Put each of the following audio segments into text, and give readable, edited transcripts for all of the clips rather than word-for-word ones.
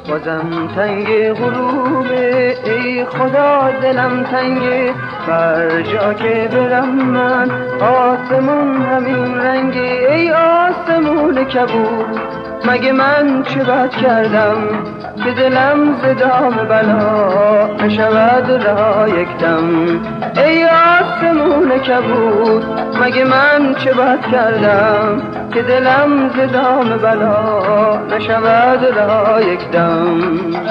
بازم تنگ غروبه، ای خدا دلم تنگه، هر جا که برم من آسمون همین رنگه. ای آسمون کبود مگه من چه بد کردم که دلم ز دام بلا نشود رها یکدم. ای آسمون کبود مگه من چه بد کردم که دلم ز دام بلا نشود رها یکدم.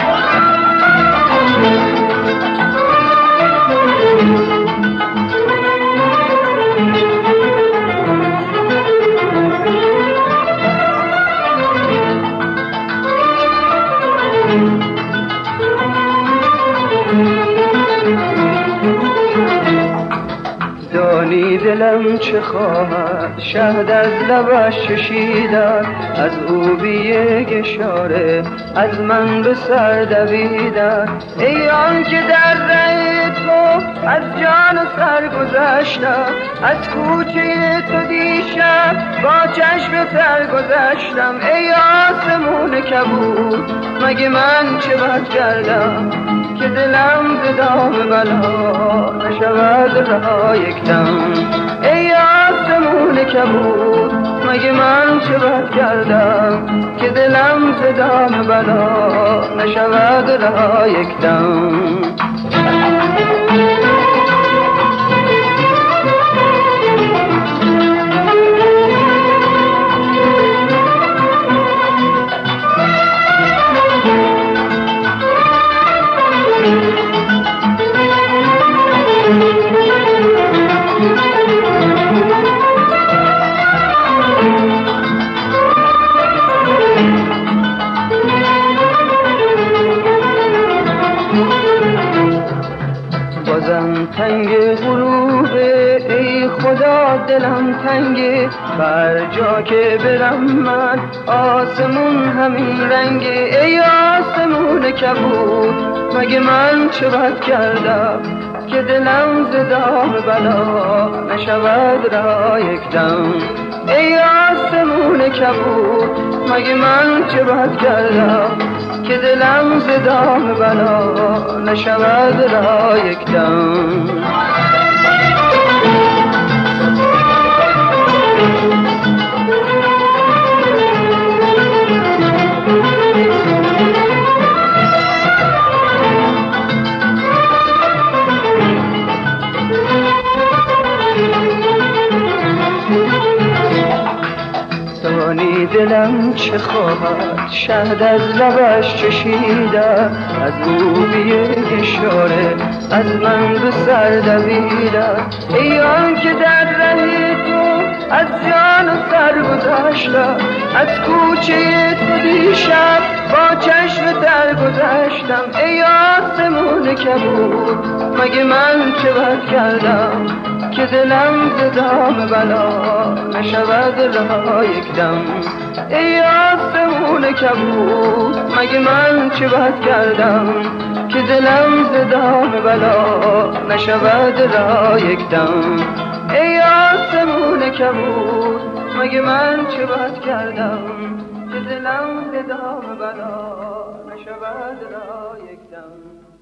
دانی دلم چه خواهد شهد از لبش چشیدن، از او بی یک اشاره از من به سر دویدن. ای آن که در ره تو از جان و سر گذشتم، از کوچه تو دیشب با چشم تر گذشتم. ای آسمون کبود مگه من چه بد کردم که دلم ز دام بلا نشود رها یکدم. ای آسمون کبود مگه من چه بد کردم که دلم ز دام بلا نشود رها یکدم. بازم تنگ غروبه، ای خدا دلم تنگه، بر جا که برم من آسمون همین رنگه. ای آسمون کبود مگه من چه بد کردم که دلم ز دام بلا نشود رها یکدم. ای آسمون کبود مگه من چه بد کردم که دلم ز دام بلا نشود رها یکدم. دانی دلم چه خواهد شهد از لبش چشیدن، از او بی یک اشاره از من به سر دویدن. ای آن که در ره تو از جان و سر گذشتم، از کوچه تو دیشب با چشم تر گذشتم. ای آسمون کبود مگه من چه بد کردم که دلم ز دام بلا نشود رها یکدم. ای آسمون کبود مگه من چه بد کردم که دلم ز دام بلا نشود رها یکدم. ای آسمون کبود مگه من چه بد کردم که دلم ز دام بلا نشود رها یکدم.